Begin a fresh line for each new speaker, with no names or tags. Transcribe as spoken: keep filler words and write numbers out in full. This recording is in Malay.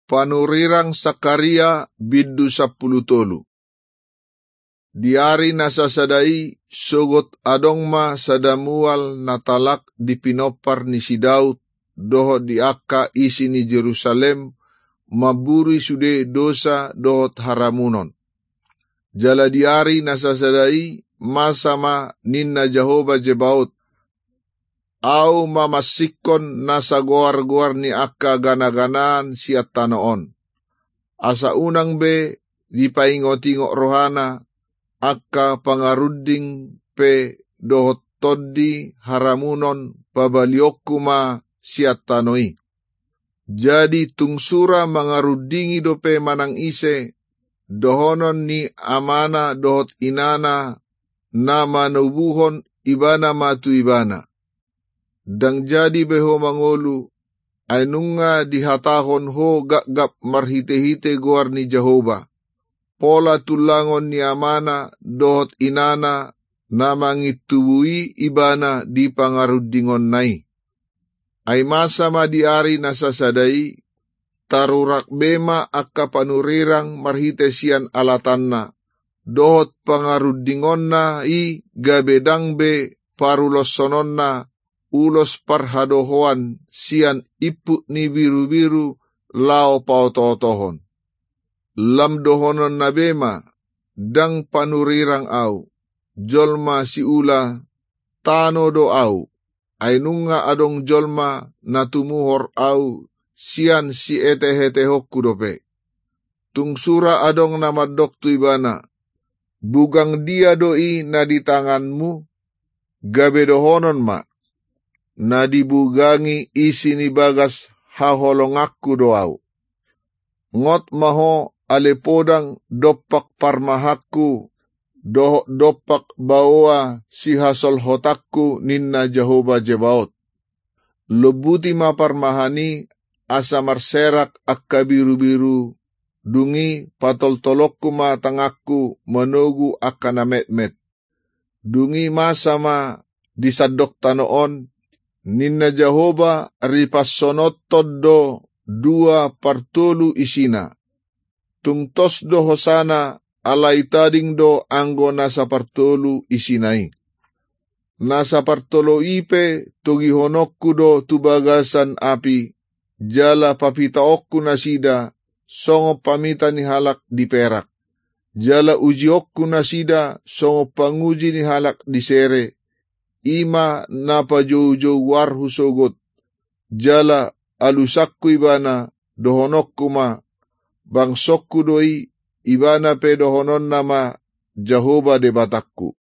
Panurirang Sakaria biddu sapuluh tolu. Diari nasasadai sugot adongma sadamual natalak di pinopar ni si Daud dohot di akka isi ni Jerusalem maburi sude dosa dohot haramunon. Jala diari nasasadai masama ninna Jehovah Jebaot au mamasikon nasa goar-goar ni akka gana-ganaan siat tanoon. Asa unang be dipaingo-tingo rohana akka pangaruding pe dohot toddi haramunon babaliokuma siat tanoi. Jadi tungsura mangarudingi dope manang ise dohonon ni amana dohot inana nama nubuhon ibana matu ibana. Dang jadi beho mangolu ay nunga dihatahon ho gagap marhite-hite goar ni Jehovah. Pola tulangon ni amana dohot inana na mangitubui ibana di pangarudingon nai. Ay masama diari nasasadai tarurak bema akka panurirang marhite sian alatanna. Dohot pangarudingon na i gabedang be parulosonon na ulos parhadohoan sian iput ni biru-biru lao pautotohon. Lam dohonon na bema, dang panurirang au, jolma si ula, tano do au, ay nunga adong jolma na tumuhor au, sian si ete-hetehok kudope. Tungsura adong namadok tu ibana, bugang dia doi na di tanganmu, gabe dohonon ma, na dibugangi isi ni bagas haholongakku doau. Ngot maho alepodang dopak parmahakku, dohok dopak bawa si hasol hotakku ninna Jehovah Jebaot. Lebuti ma parmahani asa marserak akka biru-biru, dungi patol-tolokku ma tangakku menugu akka namet-met. Dungi masama disadok tanoon, ninna Jehovah ripasonot toddo dua partulu isina. Tungtos do hosana alay tading do anggo nasa partulu isinay. Nasa partolo ipe tugihonokku do tubagasan api, jala papitaokku nasida, songo pamita ni halak di perak. Jala ujiokku nasida, songo panguji ni halak di sere. Ima napa jow-jow warhu sogot, jala alusakku ibana dohonokku ma, bangsokku doi ibana pe dohonon nama Jehovah debatakku.